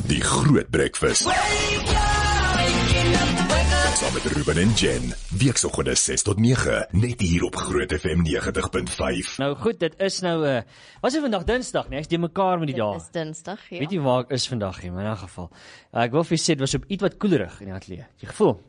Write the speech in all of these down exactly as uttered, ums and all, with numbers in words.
Die Groot Breakfast. Saam met Ruben en Jen. Weekoggende ses tot nege, net hier op Groot F M negentig punt vyf. Nou goed, dit is nou, uh, was dit vandag Dinsdag, nee, ek is die mekaar met die dae. Dit is Dinsdag, ja. Weet jy waar ek is vandag, in my geval. Uh, ek wil vir jy sê, dit was op iets wat koelerig in die ateljee. Jy gevoel?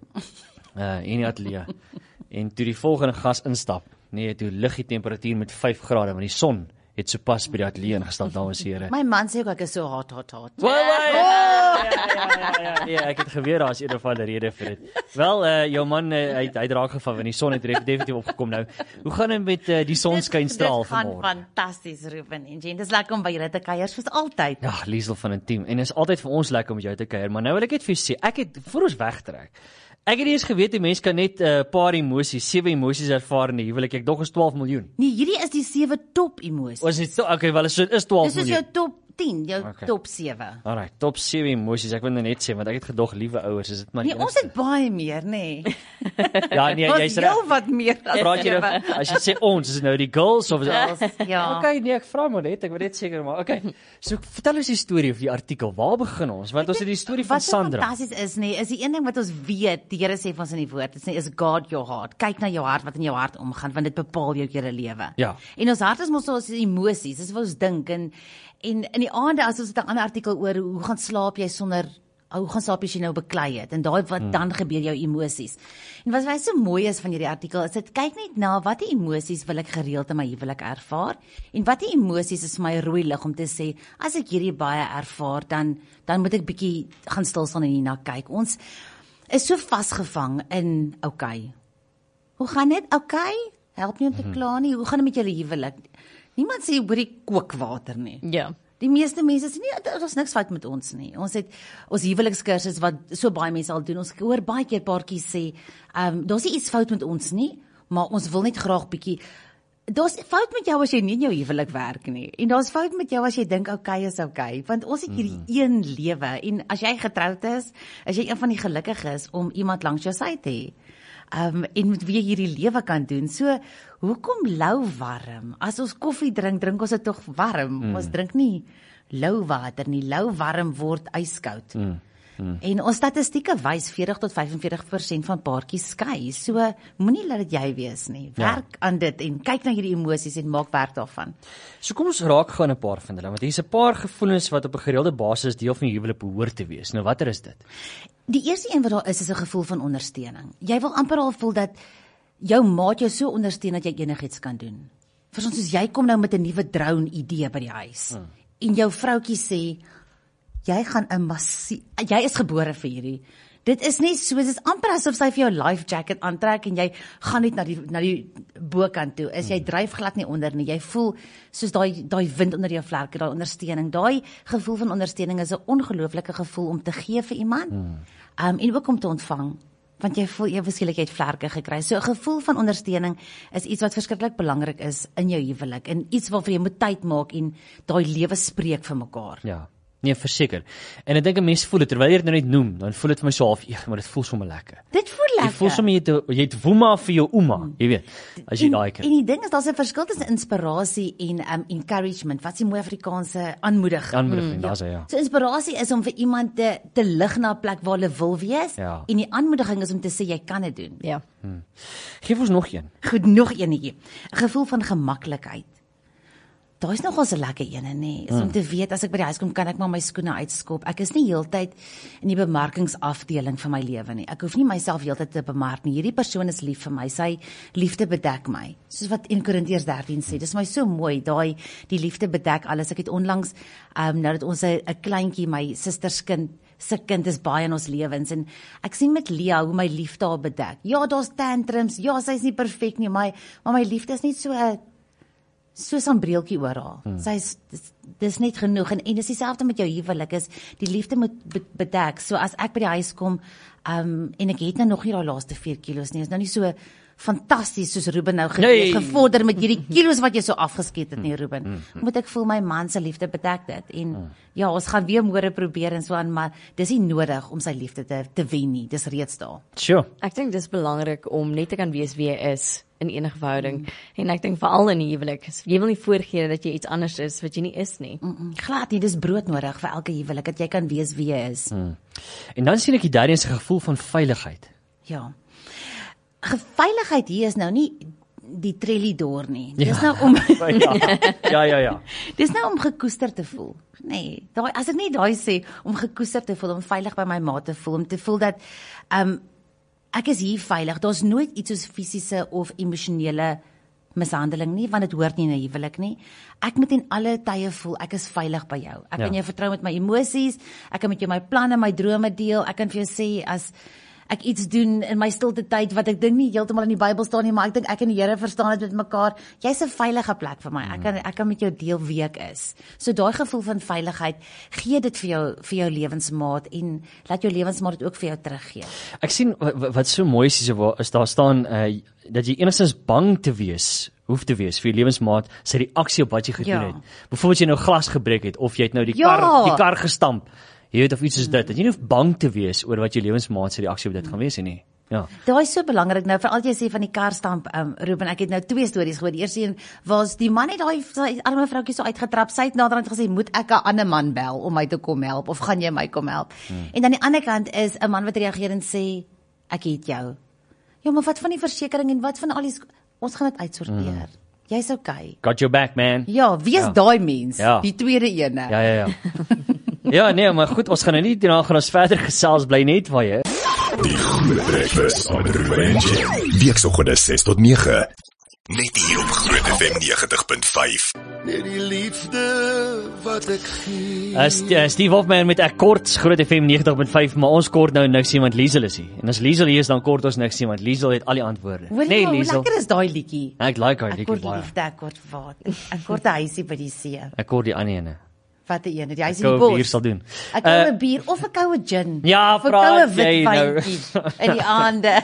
Uh, in die ateljee. En toe die volgende gas instap, nee, toe lig die temperatuur met vyf grade, want die son het sopas by die ateljee ingestap, dames en here. My man sê ook ek is so hot, hot, hot. Wel, ja, ja, ja, ja, ja, ek het geweet daar is een of ander rede vir dit. Wel, uh, jou man, uh, hy, hy draak geval, want die son het definitief opgekom nou. Hoe gaan dit met uh, die sonskynstraal vanmôre? Dit gaan fantasties, Ruben en Jen. Dis lekker om by julle te kuier, soos altyd. Ja, Liesel van 'n team. En is altyd vir ons lekker om met jou te kuier, maar nou wil ek net vir jou sê, ek het voor ons wegtrek. Ek het eers geweet die mens kan net 'n uh, paar emosies, sewe emosies ervaar in die huwelik. Ek dog is twaalf miljoen. Nee, hierdie is die sewe top emosies. Was dit okay, wel is is twaalf miljoen. Dis is jou top tien, jou Okay. top sewe. Alright, top sewe emosies. Ek wil net sê want ek het gedog liewe ouers, is dit maar Nee, ons het baie meer, nê. Nee. Ja, nee, Ons jy's heel wat meer as Praat jy nou, sewe. as jy sê ons, is dit nou die girls of is dit Ja. Okay, nee, ek vra maar net, ek wil net seker maar. Okay. So vertel ons die storie of die artikel. Waar begin ons? Want ons het die storie van Wat so Sandra. fantasties is, nee, is die een ding wat ons weet, die Here sê vir ons in die woord, dit sê is God your heart. Kyk na jou hart, wat in jou hart omgaan, want dit bepaal jou hele lewe. Ja. En ons hart is mos ons emosies, dis wat ons dink en en in die aande as ons 'n ander artikel oor hoe gaan slaap jy sonder hoe gaan slaap as jy nou beklei het en daai wat hmm. dan gebeur jou emosies. En wat baie so mooi is van hierdie artikel is dit kyk net na watter emosies wil ek gereeld in my huwelik ervaar en watter emosies is vir my rooi lig om te sê as ek hierdie baie ervaar dan dan moet ek bietjie gaan stil staan en hierna kyk. Ons is so vasgevang in okay. Hoe gaan dit? Okay? Help nie om te kla nie. Hoe gaan dit met julle huwelik? Niemand sê oor die kookwater nie. Ja. Die meeste mense sê nie, daar is niks fout met ons nie. Ons het ons huwelikskursus wat so baie mense al doen. Ons hoor baie keer paartjies sê, ehm um, daar's nie iets fout met ons nie, maar ons wil net graag bietjie daar's fout met jou as jy nie in jou huwelik werk nie. En daar's fout met jou as jy dink okay is okay, want ons het hierdie mm. een lewe en as jy getroud is, is jy een van die gelukkiges om iemand langs jou sy te hê. Um, en met wie jy hierdie lewe kan doen. So, hoekom lou warm? As ons koffie drink, drink ons dit tog warm. Mm. Ons drink nie lou water nie. Lou warm word ijskoud. Mm. Mm. En ons statistieke wys veertig tot vyf en veertig persent van paartjies skei. So, moenie laat dit jy wees nie. Werk ja. aan dit en kyk na hierdie emosies en maak werk daarvan. So kom ons raak gou aan 'n paar van hulle, want hier's 'n paar gevoelens wat op 'n gereelde basis deel van die huwelik behoort te wees. Nou watter is dit? Die eerste een wat daar is, is 'n gevoel van ondersteuning. Jy wil amper al voel dat jou maat jou so ondersteun dat jy enigiets kan doen. Vir ons soos jy kom nou met 'n nuwe drone idee by die huis. Hmm. En jou vroutjie sê jy gaan 'n massie jy is gebore vir hierdie. Dit is nie so, dit is amper asof sy vir jou life jacket aantrek en jy gaan net na die na die bokant toe. Is jy dryf glad nie onder nie. Jy voel soos daai daai wind onder jou vlerke, daai ondersteuning. Daai gevoel van ondersteuning is 'n ongelooflike gevoel om te gee vir iemand. Hmm. Um, en ook om te ontvang, want jy voel jy waarskynlik het vlerke gekry. So 'n gevoel van ondersteuning is iets wat verskriklik belangrik is in jou huwelik en iets waarvoor jy moet tyd maak en daai lewe spreek vir mekaar. Ja. Nee, verseker. En ek dink 'n mens voel dit terwyl jy dit nou net noem, dan voel dit vir my so half, maar dit voel sommer lekker. Dit voel lekker. Jy voel sommer jy het jy het woema vir jou ouma, jy weet, as jy daai kry. En die ding is daar's 'n verskil tussen inspirasie en um, encouragement. Wat is die mooi Afrikaanse aanmoedig? Aanmoediging, mm, daar's hy, ja. So inspirasie is om vir iemand te te lig na 'n plek waar hulle wil wees ja. en die aanmoediging is om te sê jy kan dit doen. Ja. Hmm. Geef ons nog een. Goed, nog eenetjie. 'n Gevoel van gemaklikheid. Daar is nogal 'n lekker ene, nê. Is om te weet as ek by die huis kom, kan ek maar my skoene uitskop. Ek is nie heeltyd in die bemarkingsafdeling vir my lewe nie. Ek hoef nie myself heeltyd te bemark nie. Hierdie persoon is lief vir my. Sy liefde bedek my. Soos wat in Korintiërs dertien sê. Dis my so mooi, daai die liefde bedek alles. Ek het onlangs um, nou dat ons 'n kleintjie, my susterskind se kind is baie in ons lewens en ek sien met Lia hoe my liefde haar bedek. Ja, daar's tantrums. Ja, sy's nie perfek nie, maar maar my liefde is net so 'n soos 'n breeltjie oor haar. Hmm. Sy is dis, dis net genoeg en en dis dieselfde met jou huwelik is die liefde moet bedek. So as ek by die huis kom um, en ek het nou nog nie daai laaste vier kilos nie, is nou nie so fantasties soos Ruben nou Nee. gevorder met hierdie kilos wat jy so afgeskeet het nie, Ruben. Moet ek voel my man se liefde bedek dit. En ja, ons gaan weer môre probeer en so aan, maar dis nie nodig om sy liefde te, te wen nie. Dis reeds daar. Sure. Ek dink dis belangrik om net te kan wees wie jy is in enige verhouding. Mm. En ek dink veral in die huwelik, jy wil nie voorgee dat jy iets anders is wat jy nie is nie. Mm -mm, glad nie, dis broodnodig vir elke huwelik dat jy kan wees wie jy is. Mm. En dan sien ek die derde is 'n gevoel van veiligheid. Ja. Veiligheid hier is nou nie die trellidoor nie. Dis Ja. nou om ja, ja, ja. ja. Dis nou om gekoester te voel. Nee, daai as ek nie daai sê om gekoester te voel, om veilig by my ma te voel, om te voel dat um ek is hier veilig. Daar's nooit iets soos fisiese of emosionele mishandeling nie, want dit hoort nie in 'n huwelik nie. Ek moet in alle tye voel ek is veilig by jou. Ek Ja. kan jou vertrou met my emosies, ek kan met jou my planne, my drome deel. Ek kan vir jou sê as ek iets doen in my stilte tyd wat ek dink nie heeltemal in die Bybel staan nie, maar ek dink ek en die Here verstaan dit met mekaar. Jy's 'n veilige plek vir my. Ek kan ek kan met jou deel wie ek is. So daai gevoel van veiligheid, gee dit vir jou vir jou lewensmaat en laat jou lewensmaat dit ook vir jou teruggee. Ek sien wat, wat so mooi is, is daar staan uh, dat jy enigstens bang te wees hoef te wees vir jou lewensmaat sy reaksie op wat jy gedoen Ja. het. Byvoorbeeld jy nou glas gebreek het of jy het nou die Ja. kar die kar gestamp. Jy weet of iets soos dit. Dat jy nie hoef bang te wees oor wat jou lewensmaat se reaksie op dit gaan wees nie. Ja. Daai is so belangrik nou, veral jy sê van die karstamp, um, Ruben, ek het nou twee stories gehoor. Die eerste een was die man het daai sy arme vroukie so uitgetrap. Sy het naderhand gesê, "Moet ek 'n ander man bel om my te kom help of gaan jy my kom help?" Hmm. En dan die ander kant is 'n man wat reageer en sê, "Ek het jou." Ja, maar wat van die versekerings en wat van al die sk- ons gaan dit uitsorteer. Hmm. Jy's okay. Got your back, man. Ja, wie is Ja. daai mens? Ja. Die tweede ene. Ja, ja, ja. Ja, nee, maar goed, ons gaan nou nie daarna gaan ons verder gesels, bly net waar jy. Die Groot Breakfast op Ruben en Jen. Weekoggend ses tot nege. Net hier op Groot F M negentig punt vyf. Net die liefde wat ek gee. As uh, Steve Hofman met ek kort Groot F M negentig punt vyf, maar ons kort nou niks nie want Liesel is hier. En as Liesel hier is dan kort ons niks nie want Liesel het al die antwoorde. Hoor jy Nee, hoe Liesel. lekker is daai liedjie? Ek like haar Ek liedjie kort baie. liefde, ek kort water. Ek kort 'n huisie by die see. Ek kort die ander ene. Wat 'n een, die huis Ek in die wou bier bos. sal doen. Ek Uh, koue bier of 'n koue gin. Ja, of 'n praat koue jy nou. witwyntjie in die aande.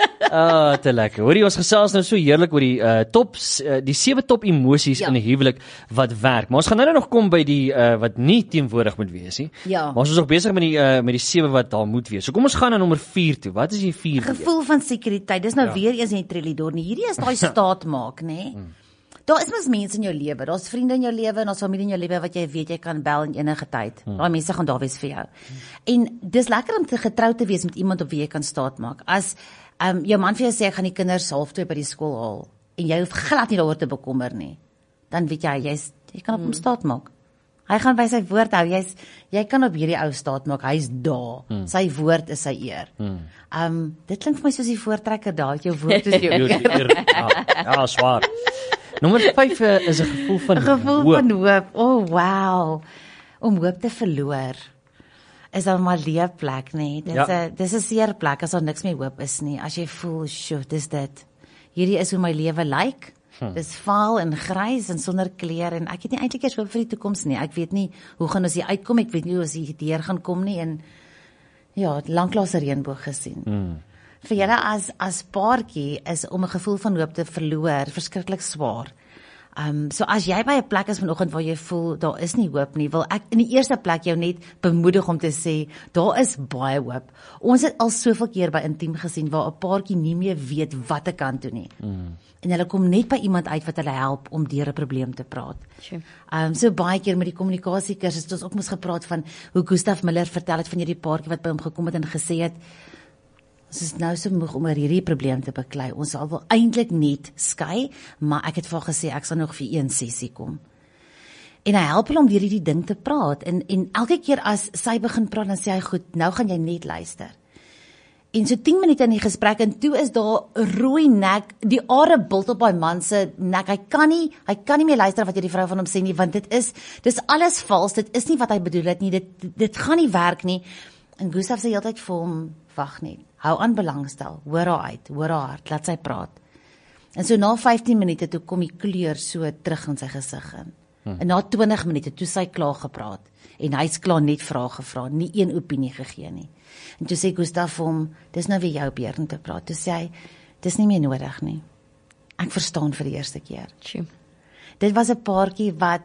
Ah, te lekker. Hoorie, ons gesels nou so heerlik oor die uh, tops, uh, die sewe top emosies Ja. in 'n huwelik wat werk. Maar ons gaan nou nog kom by die uh, wat nie teenwoordig moet wees nie. Ja. Maar ons is nog besig met die uh, met die sewe wat daar moet wees. So kom ons gaan na nommer vier toe. Wat is die vierde? Gevoel van sekuriteit. Dis nou Ja. weer eens nie trillidor nie. Hierdie is daai staat maak, nê? Daar is mos mense in jou lewe. Daar's vriende in jou lewe en daar's familie in jou lewe wat jy weet jy kan bel in enige tyd. Daai mense gaan daar wees vir jou. En dis lekker om te getrou te wees met iemand op wie jy kan staat maak. As um, jou man vir jou sê ek gaan die kinders half twee by die skool haal en jy hoef glad nie daaroor te bekommer nie, dan weet jy jy's jy kan op hom staat maak. Hy gaan by sy woord hou. Jy's jy kan op hierdie ou staat maak. Hy's daar. Hmm. Sy woord is sy eer. Hmm. Um dit klink vir my soos die voortrekker daar. Jou woord is jou eer. Ja, ja, swaar. Nommer vyf uh, is 'n gevoel van 'n gevoel hoop. van hoop. O, oh, wow. Om hoop te verloor is dan maar leefplek, nê? Dis 'n Ja. dis 'n seer plek as daar niks meer hoop is nie. As jy voel, "Sjoe, dis dit. Hierdie is hoe my lewe lyk." Hm. Dis vaal en grys en sonder kleur en ek het nie eintlik eers hoop vir die toekoms nie. Ek weet nie hoe gaan ons hier uitkom. Ek weet nie hoe ons hier deur gaan kom nie en ja, lanklaas 'n reënboog gesien. Hmm. Vir julle as as paartjie is om 'n gevoel van hoop te verloor verskriklik swaar. Um so as jy by 'n plek is vanoggend waar jy voel daar is nie hoop nie, wil ek in die eerste plek jou net bemoedig om te sê daar is baie hoop. Ons het al soveel keer by intiem gesien waar 'n paartjie nie meer weet wat te kan doen nie. Mm. En hulle kom net by iemand uit wat hulle help om deur 'n probleem te praat. Sure. Um so baie keer met die kommunikasiekursus het ons ook mos gepraat van hoe Gustav Miller vertel het van hierdie paartjie wat by hom gekom het en gesê het ons is nou so moeg om oor hierdie probleem te beklei. Ons sal wel eintlik net skei, maar ek het vir haar gesê ek sal nog vir een sessie kom. En hy help hulle om deur hierdie ding te praat en en elke keer as sy begin praat dan sê hy goed, nou gaan jy net luister. En so tien minute in die gesprek en toe is daar 'n rooi nek, die are bult op daai man se nek. Hy kan nie, hy kan nie meer luister wat hierdie vrou van hom sê nie, want dit is dis alles vals. Dit is nie wat hy bedoel het nie. Dit dit gaan nie werk nie. En Gustav sê heeltyd vir hom, wag net. Hou aan belangstel. Hoor haar uit, hoor haar hart, laat sy praat. En so na vyftien minute toe kom die kleur so terug in sy gesig in. Hmm. En na twintig minute toe sy klaar gepraat en hy's klaar net vrae gevra, nie een opinie gegee nie. En toe sê Gustav vir hom, dis nou weer jou beurt om te praat. Toe sê hy, dis nie meer nodig nie. Ek verstaan vir die eerste keer. Tjoe. Dit was 'n paartjie wat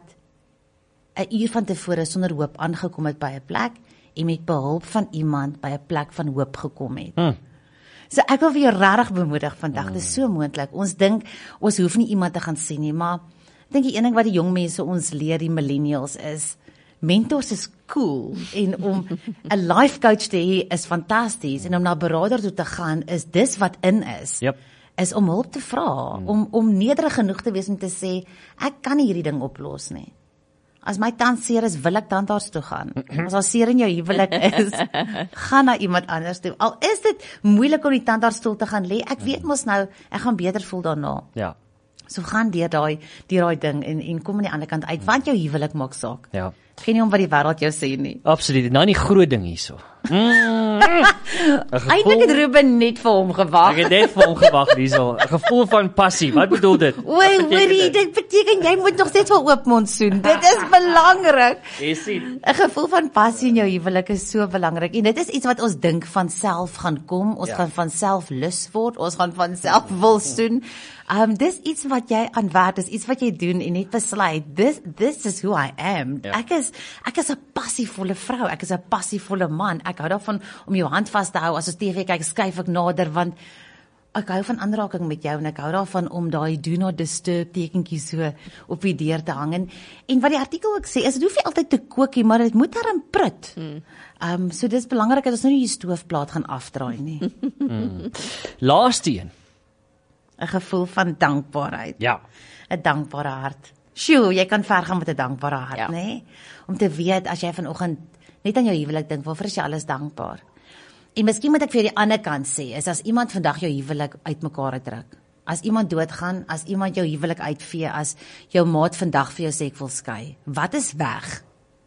'n uur van tevore sonder hoop aangekom het by 'n plek en met behulp van iemand by 'n plek van hoop gekom het. Hmm. So ek wil vir jou regtig bemoedig vandag, dit is so moontlik. Ons dink ons hoef nie iemand te gaan sien nie, maar ek dink die een ding wat die jong mense ons leer, die millennials, is mentors is cool en om 'n life coach te hê is fantasties en om na 'n beraader toe te gaan is dis wat in is. Yep. Is om hulp te vra, hmm. om om nederig genoeg te wees om te sê ek kan nie hierdie ding oplos nie. As my tand seer is, wil ek tandarts toe gaan. As daar seer in jou huwelik is, gaan na iemand anders toe. Al is dit moeilik om die tandartsstoel te gaan lê, ek weet mos nou, ek gaan beter voel daarna. Ja. So gaan deur daai deur daai ding en en kom aan die ander kant uit, want jou huwelik maak saak. Ja. Geen nie om wat die wêreld jou sê nie. Absoluut. Nou nie groot ding hierso. Mm. Eintlik het Ruben net vir hom gewag. Ek het net vir hom gewag hierso. 'n Gevoel van passie. Wat bedoel dit? Oei, hoorie, dit beteken jy moet nog steeds vir oop mond soen. Dit is belangrik. Jy sien. 'n Gevoel van passie in jou huwelik is so belangrik. En dit is iets wat ons dink van self gaan kom. Ons Ja. gaan van self lus word. Ons gaan van self wil soen. Um dis iets wat jy aanwerk, dis iets wat jy doen en net besluit. This this is who I am. Ja. Ek is ek is 'n passievolle vrou. Ek is 'n passievolle man. Ek hou daarvan om jou hand vas te hou as ons T V kyk, skuif ek nader want ek hou van aanraking met jou en ek hou daarvan om daai do not disturb tekentjie so op die deur te hang. En, en wat die artikel ook sê, is dit hoef nie altyd te kook nie, maar dit moet daarin prut. Hmm. Um so dis belangrik dat ons nou nie die stoofplaat gaan afdraai nie. Mm. Laaste een. 'n Gevoel van dankbaarheid. Ja. 'n Dankbare hart. Sjoe, jy kan ver gaan met 'n dankbare hart, Ja. nê? Nee? Om te weet as jy vanoggend net aan jou huwelik dink, waarvoor is jy alles dankbaar? En miskien moet ek vir die ander kant sê, is as iemand vandag jou huwelik uitmekaar uitdruk. As iemand doodgaan, as iemand jou huwelik uitvee, as jou maat vandag vir jou sê ek wil skei. Wat is weg?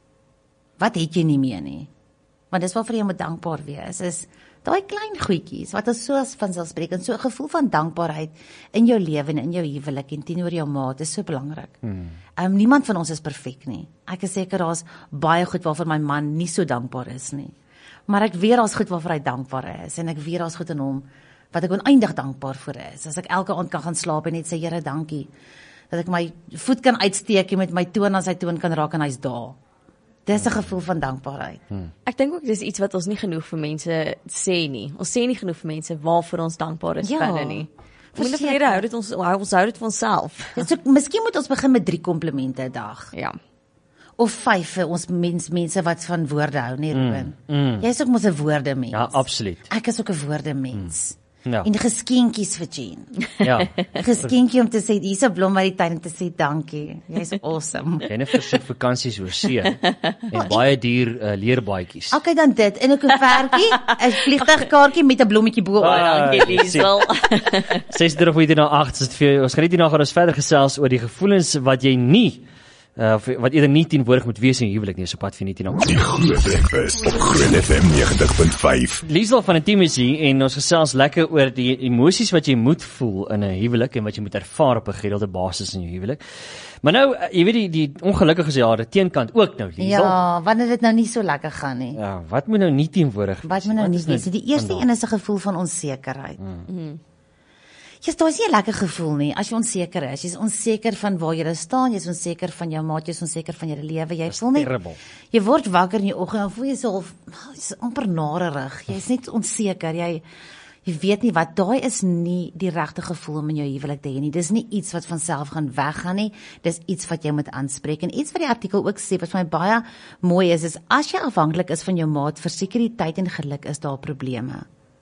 Wat het jy nie meer nie? Want dis waarvoor jy moet dankbaar wees, is daai klein goedjies wat ons so vanselfsprekend, so 'n gevoel van dankbaarheid in jou lewe en in jou huwelik en teenoor jou maat is so belangrik. Hmm. Um, niemand van ons is perfek nie. Ek is seker daar's baie goed waarvoor my man nie so dankbaar is nie. Maar ek weet daar's goed waarvoor hy dankbaar is en ek weet daar's goed in hom wat ek oneindig dankbaar vir is. As ek elke aand kan gaan slaap en net sê Here, dankie dat ek my voet kan uitsteek en met my toon aan sy toon kan raak en hy's daar. Dis 'n gevoel van dankbaarheid. Hmm. Ek dink ook dis iets wat ons nie genoeg vir mense sê nie. Ons sê nie genoeg vir mense waarvoor ons dankbaar is Ja, verder nie. Moet verseker. verlede hou dit ons hou ons hou dit vir onsself. So, miskien moet ons begin met drie komplimente 'n dag. Ja. Of vyf vir ons mens, mense wat van woorde hou, nie Ruben? Mm, mm. Jy is ook mos 'n woordemens. Ja, absoluut. Ek is ook 'n woordemens. Mm. Ja. En geskenkies vir Jean. Ja. 'n Geskenkie om te sê hier's 'n blom uit die tuin om te sê dankie. Jy's awesome. Jennifer se vakansies oor see en baie duur uh, leerbaadjies. Okay, dan dit en 'n koevertjie, 'n vliegtuigkaartjie met 'n blommetjie bo. Ah, Dankie Liesel. ses drie minute na agt is dit vir jou. Ons gaan net hierna gaan ons verder gesels oor die gevoelens wat jy nie uh, of wat eerder nie teenwoordig moet wees in jou huwelik nie, so pad vir net hierna. Die Groot Breakfast op Groot F M negentig punt vyf. Liesel van Intimacy en ons gesels lekker oor die emosies wat jy moet voel in 'n huwelik en wat jy moet ervaar op 'n gereelde basis in jou huwelik. Maar nou, jy weet die die ongelukkige jare teenkant ook nou, Liesel. Ja, wanneer dit nou nie so lekker gaan nie. Ja, wat moet nou nie teenwoordig Wat moet nou nie wees? Die eerste een is 'n gevoel van onsekerheid. Mm. Ja, dit is nie 'n lekker gevoel nie as jy onseker is. Jy's onseker van waar jy staan, jy's onseker van jou maat, jy's onseker van jou lewe. Jy voel net terrible. Jy word wakker in die oggend en voel jy self jy's amper narerig. Jy's net onseker. Jy jy weet nie wat daai is nie die regte gevoel om in jou huwelik te hê nie. Dis nie iets wat van self gaan weggaan nie. Dis iets wat jy moet aanspreek. En iets wat die artikel ook sê wat vir my baie mooi is, is as jy afhanklik is van jou maat vir sekuriteit en geluk, is daar probleme.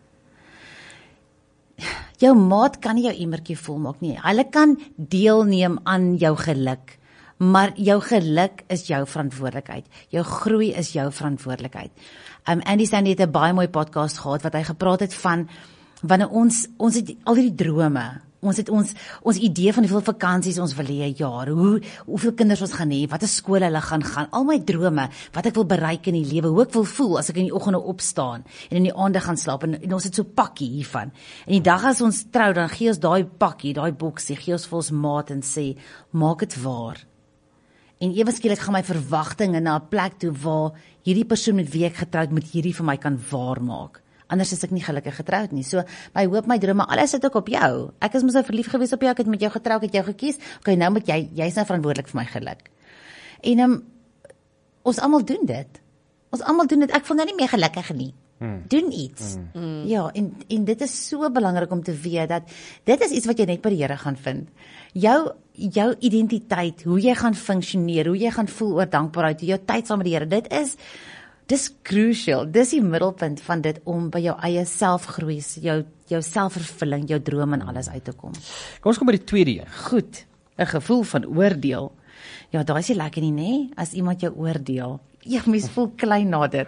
Jou maat kan nie jou emmertjie volmaak nie. Hulle kan deelneem aan jou geluk, maar jou geluk is jou verantwoordelikheid. Jou groei is jou verantwoordelikheid. Um, Andy Sandy het 'n baie mooi podcast gehad wat hy gepraat het van wanneer ons ons het al hierdie drome. Ons het ons ons idee van hoeveel vakansies ons wil hê 'n jaar, hoe hoeveel kinders ons gaan hê, watter skole hulle gaan gaan, al my drome, wat ek wil bereik in die lewe, hoe ek wil voel as ek in die oggende opstaan en in die aande gaan slaap en, en ons het so pakkie hiervan. En die dag as ons trou, dan gee ons daai pakkie, daai boksie, gee ons vir ons maat en sê, maak dit waar. En ewe skielik gaan my verwagtinge na 'n plek toe waar hierdie persoon met wie ek getroud moet hierdie vir my kan waarmaak. Anders is ek nie gelukkig getroud nie. So, my hoop, my drome, alles sit ook op jou. Ek is mos nou verlief gewees op jou, ek het met jou getrou, ek het jou gekies. Okay, nou moet jy, jy is nou verantwoordelik vir my geluk. En um, ons almal doen dit. Ons almal doen dit. Ek voel nou nie meer gelukkig nie. Hmm. Doen iets. Hmm. Ja, en, en dit is so belangrik om te weet dat dit is iets wat jy net by die Here gaan vind. Jou, jou identiteit, hoe jy gaan funksioneer, hoe jy gaan voel oor dankbaarheid, jou tyd saam met die Here, dit is, dis crucial. Dis die middelpunt van dit om by jou eie selfgroei, jou, jou selfvervulling, jou droom en alles uit te kom. Kom ons kom by die tweede een. Goed, 'n gevoel van oordeel. Ja, daai is nie lekker nie, nê? As iemand jou oordeel. Ja, mens voel klein na dit.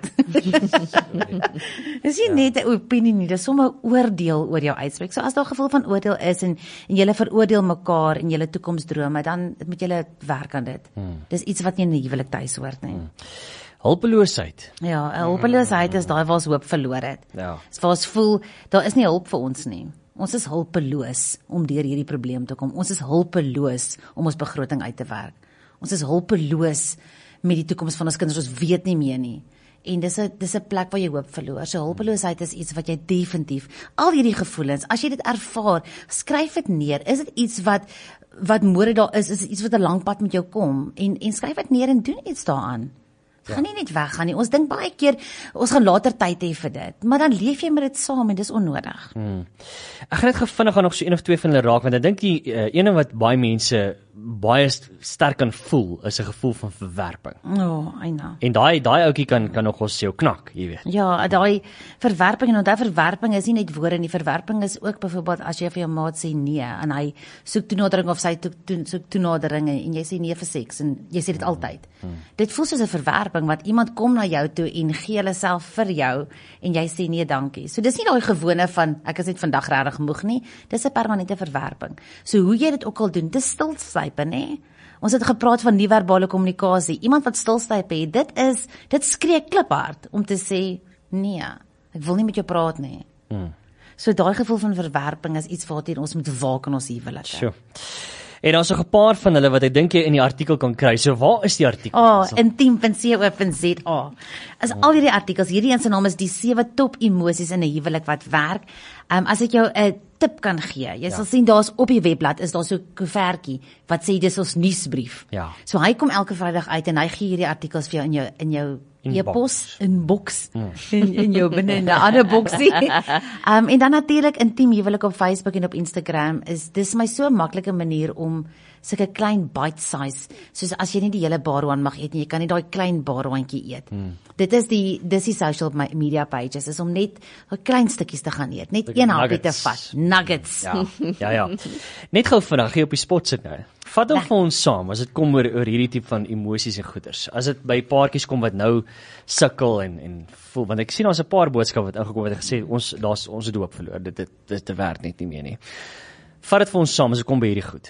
Dis nie net 'n opinie nie, dis sommer 'n oordeel oor jou uitspreek. So as daar 'n gevoel van oordeel is en en julle veroordeel mekaar en julle toekomsdrome, dan moet julle werk aan dit. Hmm. Dis iets wat nie in 'n huwelik tuis hoort nie. Hmm. Hulpeloosheid. Ja, 'n hulpeloosheid is daai waar ons hoop verloor het. Ja. Dis waar ons voel daar is nie hulp vir ons nie. Ons is hulpeloos om deur hierdie probleem te kom. Ons is hulpeloos om ons begroting uit te werk. Ons is hulpeloos met die toekoms van ons kinders, ons weet nie meer nie. En dis 'n dis 'n plek waar jy hoop verloor. So hulpeloosheid is iets wat jy definitief, al hierdie gevoelens, as jy dit ervaar, skryf dit neer. Is dit iets wat wat môre daar is, is dit iets wat 'n lang pad met jou kom en en skryf dit neer en doen iets daaraan. Ja. Gaan nie net weggaan nie. Ons dink baie keer ons gaan later tyd hê vir dit, maar dan leef jy met dit saam en dis onnodig. Hmm. Ek gaan net gevinnig gaan nog so een of twee van hulle raak, want ek dink die uh, ene wat baie mense baie sterk kan voel is 'n gevoel van verwerping. Oh, I know. En daai daai ouetjie kan kan nog ons jou knak, jy weet. Ja, daai verwerping en onthou verwerping is nie net woorde nie. Verwerping is ook byvoorbeeld as jy vir jou maat sê nee en hy soek toenadering of sy to, to, soek toenadering en jy sê nee vir seks en jy sê dit hmm. altyd. Hmm. Dit voel soos 'n verwerping wat iemand kom na jou toe en gee hulle self vir jou en jy sê nee dankie. So dis nie daai gewone van ek is net vandag regtig moeg nie. Dis 'n permanente verwerping. So hoe jy dit ook al doen, dis stilstype, nê? Ons het gepraat van nie-verbale kommunikasie. Iemand wat stilstype het, dit is dit skree kliphard om te sê nee, ek wil nie met jou praat nie. Hmm. So daai gevoel van verwerping is iets waarteen ons moet waak in ons huwelike. Sure. En daar's nog 'n paar van hulle wat ek dink jy in die artikel kan kry. So waar is die artikel? Oh, intiem punt co punt za. As al hierdie artikels, hierdie een se naam is die sewe top emosies in 'n huwelik wat werk. Um, as ek jou 'n tip kan gee, jy ja. sal sien daar's op die webblad is daar so 'n koevertjie wat sê dis ons nuusbrief. Ja. So hy kom elke Vrydag uit en hy gee hierdie artikels vir jou in jou in jou e-pos inbox mm. in in jou binne in 'n ander boksie. um, en dan natuurlik intiem huwelik op Facebook en op Instagram is dis my so 'n maklike manier om sulke klein bite size, soos as jy nie die hele baroan mag eet nie, jy kan nie daai klein baroantjie eet. Hmm. Dit is die dis die social media pages is om net daai klein stukkies te gaan eet, net een hapie te vat. Nuggets. Ja, ja, ja. Net gou vinnig hier op die spot sit nou. Vat hom vir ons saam as dit kom oor oor hierdie tipe van emosies en goeders. As dit by paartjies kom wat nou sukkel en en voel, want ek sien daar's 'n paar boodskappe wat ingekom het wat gesê ons daar's ons het hoop verloor. Dit dit dit te werk net nie meer nie. Vat dit vir ons saam as dit kom by hierdie goed.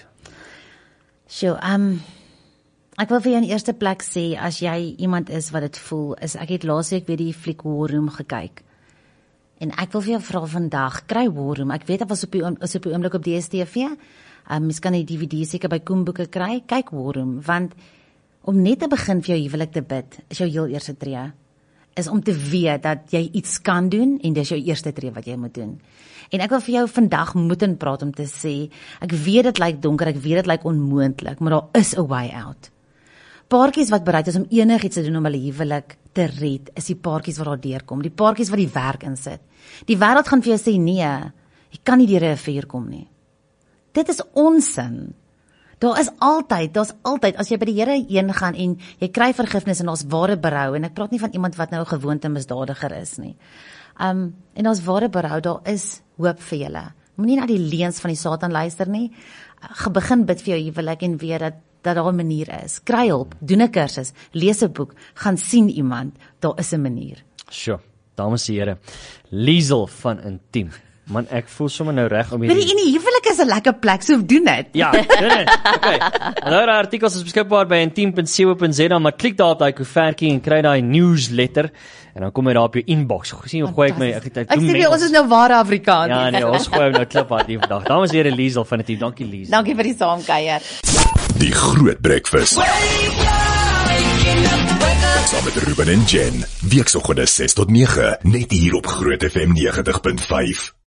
Sjoe, um, ek wil vir jou in eerste plek sê, as jy iemand is wat dit voel, is ek het laasweek weer die fliek War Room gekyk. En ek wil vir jou vra vandag, kry War Room. Ek weet dit was op die is op die oomblik op D S T V. Um, mens kan die D V D seker by Koenboeke kry. Kyk War Room, want om net te begin vir jou huwelik te bid, is jou heel eerste tree. Is om te weet dat jy iets kan doen en dis jou eerste tree wat jy moet doen. En ek wil vir jou vandag moet in praat om te sê, ek weet dit lyk donker, ek weet dit lyk onmoontlik, maar daar is 'n way out. Paartjies wat bereid is om enigiets te doen om hulle huwelik te red, is die paartjies wat daar deurkom, die paartjies wat die werk insit. Die wêreld gaan vir jou sê nee, jy kan nie deur 'n vuur kom nie. Dit is onsin. Daar is altyd, daar's altyd, as jy by die Here heen gaan en jy kry vergifnis en daar's ware berou, en ek praat nie van iemand wat nou 'n gewoonte misdadiger is nie. Um, en daar's ware berou, daar is hoop vir julle. Moenie na die leuns van die Satan luister nie. Ge begin bid vir jou huwelik en weet dat dat daar 'n manier is. Kry hulp, doen 'n kursus, lees 'n boek, gaan sien iemand, daar is 'n manier. Sjoe, dames en here. Liesel van Intiem. Man, ek voel sommer nou reg om hierdie... Maar die huwelik is 'n lekker plek, so doen dit. Ja, doen dit. Okay. Nou, artikels is beskikbaar by intiem punt co punt za, maar klik daar op daai koevertjie en kry daai newsletter en dan kom jy daar op jou inbox. Gesien hoe gooi ek my ek het Ek sê ons is nou ware Afrikaners. Ja, nee, ons gooi nou klip aan die vandag. Dames en here, Liesel van Intiem. Dankie Liesel. Dankie vir die saamkuier. Die Groot Breakfast. Saam met Ruben en Jen, weekoggende ses tot nege, net hier op Groot F M negentig punt vyf.